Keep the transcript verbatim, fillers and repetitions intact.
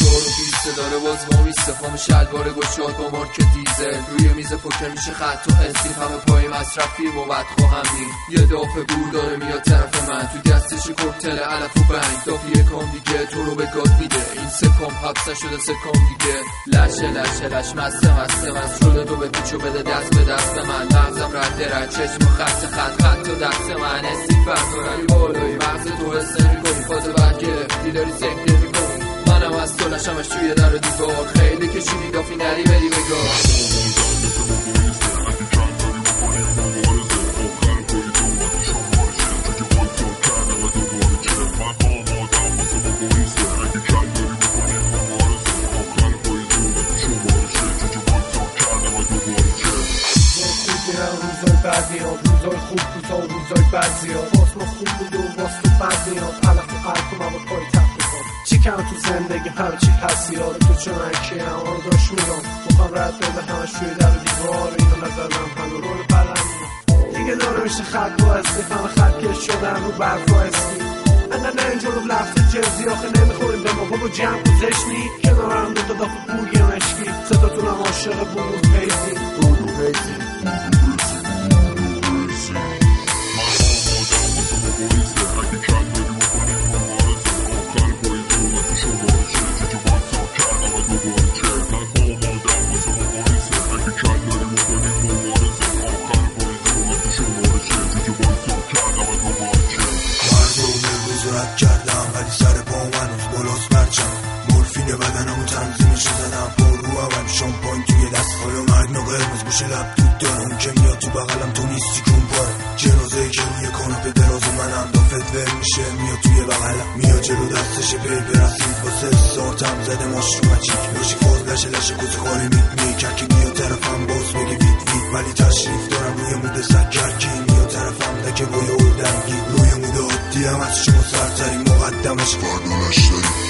شور و بیسته داره باز ما میسته فام شلوار گشاد با مارک دیزل روی میز پوکر میشه خط و استیل همه پای مصرفی و بد خواهمی یه دافه بور داره میاد طرف من تو دستش کوکتل علف و بنگ دافی یکم دیگه تو رو به گاد میده این سکم حبس نشده سکم دیگه لشه لشه لش مسته مسته مست شده تو به پیچو بده دست به دست من مغزم رد رد چشم و خط خط خط و دست من استیل بردارم بالایی مغز تو حسه میکنی فاز بر گرفتی داری سکته میکنی منم از تو لشمش توی در و دیوار خیلی کشیدی دافی نری بری بگار روزای بعدی ها روزای خوب کوتا و روزای بعدی ها باز ما خوب بود و باز تو بعدی ها علف و قلب و مواد پای تخت کن چی کم تو زندگی همه چی هستی ها تو چون اکی هم ها رو داشت میرم مخوام رد بده همش توی در و دیوار اینا نظرم هم رو رول پرم دیگه داره میشه خط با اسمی همه خط کش شدن رو برف و اسمی انا نه اینجا رو لفت جزی آخه نمیخوریم به ما بابا جمع گذشتی کنارم دو تا دافت بوگی مشکی صداتونم عاشق بلوز پیزی بلو پیزی رد کردم ولی سر پا منوز بالاست برچم مورفین بدنمو تنظیمش زدم پر رو اول شامپاین توی دست حالا مگنا قرمز گوشه لب دود دارم اون که میاد تو بغلم تو نیستی کون پاره جنازه که روی کاناپه دراز منم دافت ور میشه میاد توی بغلم میاد جلو دستش پی برسید واسه سارتم زده ماش رو مچیک لاشی فاز لشه لشه کسی خاری میت میکر که میاد طرفم باز بگه وید وید ولی تشریف دارم روی مود سکرکی میاد طرفم دکه بای اردنگی روی مود عادی هم از شما سرتری مقدمش فردانش داری